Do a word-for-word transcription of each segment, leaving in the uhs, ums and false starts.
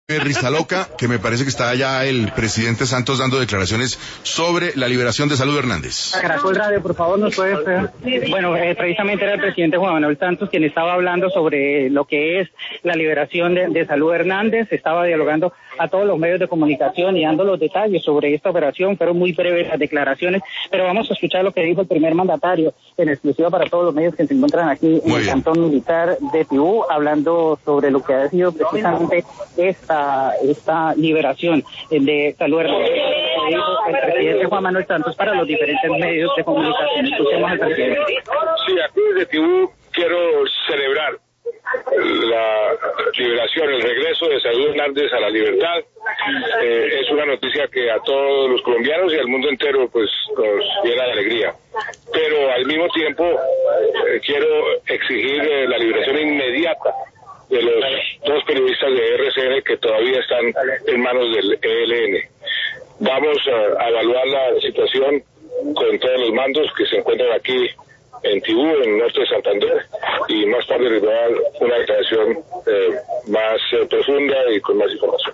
Rizaloca, que me parece que está allá el presidente Santos dando declaraciones sobre la liberación de Salud Hernández. Caracol Radio, por favor, nos puede... Bueno, eh, precisamente era el presidente Juan Manuel Santos quien estaba hablando sobre lo que es la liberación de, de Salud Hernández. Estaba dialogando a todos los medios de comunicación y dando los detalles sobre esta operación. Fueron muy breves las declaraciones, pero vamos a escuchar lo que dijo el primer mandatario en exclusiva para todos los medios que se encuentran aquí en el Cantón Militar de Tibú, hablando sobre lo que ha sido precisamente esta esta liberación de Salud Hernández. Dijo el presidente Juan Manuel Santos para los diferentes medios de comunicación. Escuchemos al presidente. Sí, aquí desde Tibú quiero celebrar la liberación, el regreso de Salud Hernández a la libertad. Eh, es una noticia que a todos los colombianos y al mundo entero pues nos llena de alegría. Pero al mismo tiempo eh, quiero exigir eh, la liberación inmediata de los dos periodistas de R C N que todavía están en manos del E L N. Vamos a, a evaluar la situación con todos los mandos que se encuentran aquí en Tibú, en el norte de Santander, y más tarde les voy a dar una declaración eh, más eh, profunda y con más información.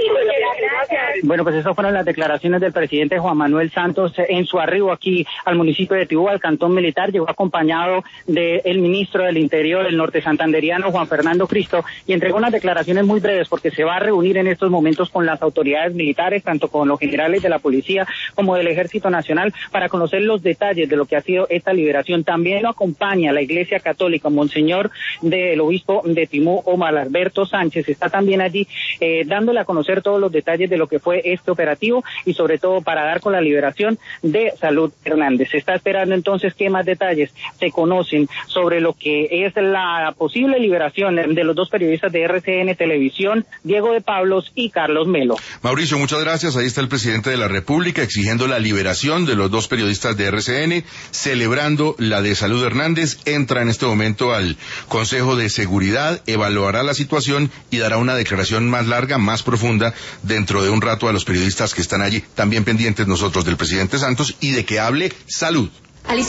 Bueno, pues esas fueron las declaraciones del presidente Juan Manuel Santos en su arribo aquí al municipio de Tibú, al Cantón Militar. Llegó acompañado del ministro del Interior, el norte santanderiano, Juan Fernando Cristo, y entregó unas declaraciones muy breves porque se va a reunir en estos momentos con las autoridades militares, tanto con los generales de la policía como del Ejército Nacional, para conocer los detalles de lo que ha sido esta liberación. También lo acompaña la Iglesia Católica, Monseñor del Obispo de Tibú, Omar Alberto Sánchez, está también allí eh, dándole a conocer todos los detalles de lo que fue este operativo y sobre todo para dar con la liberación de Salud Hernández. Se está esperando entonces que más detalles se conocen sobre lo que es la posible liberación de los dos periodistas de R C N Televisión, Diego de Pablos y Carlos Melo. Mauricio, muchas gracias. Ahí está el presidente de la República exigiendo la liberación de los dos periodistas de R C N, celebrando la de Salud Hernández. Entra en este momento al Consejo de Seguridad, evaluará la situación y dará una declaración más larga, más profunda, dentro de un rato a los periodistas que están allí, también pendientes nosotros del presidente Santos y de que hable salud.